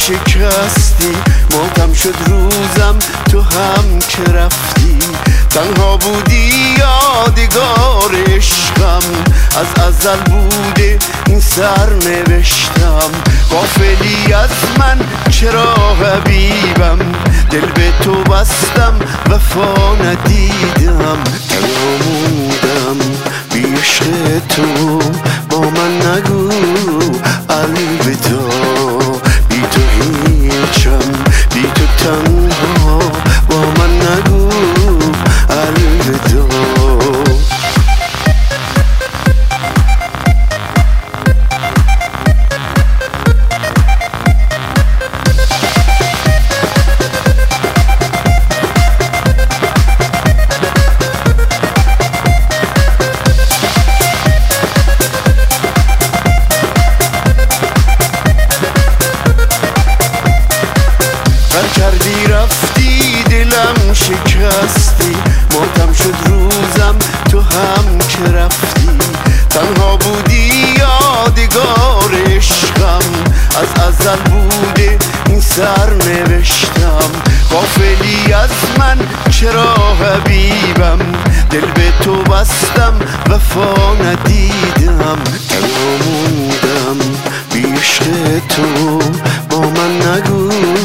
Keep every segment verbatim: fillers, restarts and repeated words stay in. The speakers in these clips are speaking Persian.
شکستی، ماتم شد روزم تو هم که رفتی. تنها بودی یادگار عشقم، از ازل بوده این سر نوشتم. غافلی از من چرا حبیبم، دل به تو بستم وفا ندیدم. تنها موندم بی عشق تو، با من نگو الوداع. بی تو هیچم، بی تو تنها، با من نگو الوداع. غر کردی رفتی دلم شکستی، ماتم شد روزم تو هم که رفتی. تنها بودی یادگار عشقم، از ازل بوده این سر نوشتم. غافلی از من چرا حبیبم، دل به تو بستم وفا ندیدم. تنها موندم بی عشق تو، با من نگو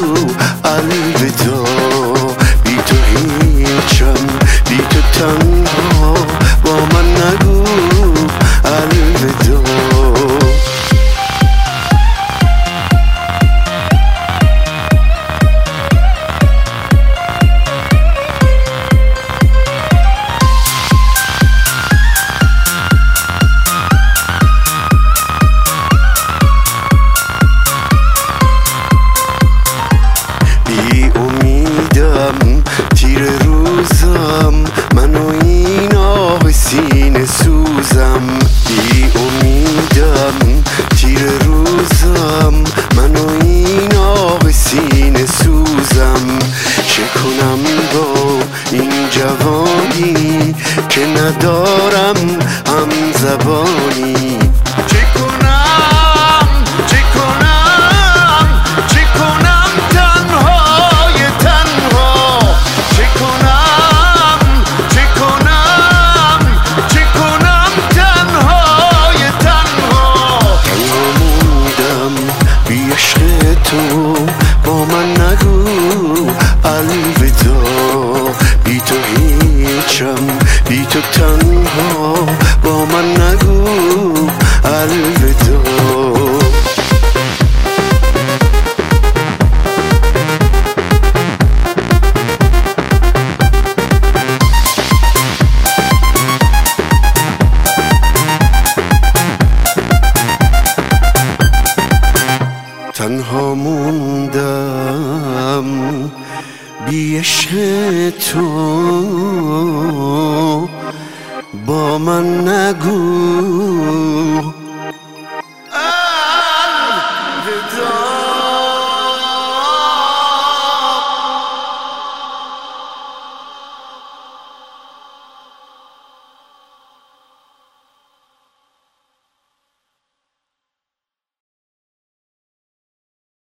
الوداع. بی تو هیچم، بی تو تنها، با من نگو الوداع. تیر روزم من و این آه سینه سوزم. بی امیدم تیر روزم من و این آه سینه سوزم. چه کنم با این جوانی که ندارم هم زبانی. چه کنم چه کنم چه کنم تنهای تنها. چه کنم چه کنم چه کنم تنهای تنها. تنها موندم بی عشق تو، با من نگو الوداع. بی تو هیچم، بی تو تنها، با من نگو الوداع. تنها موندم بی عشق تو، با من نگو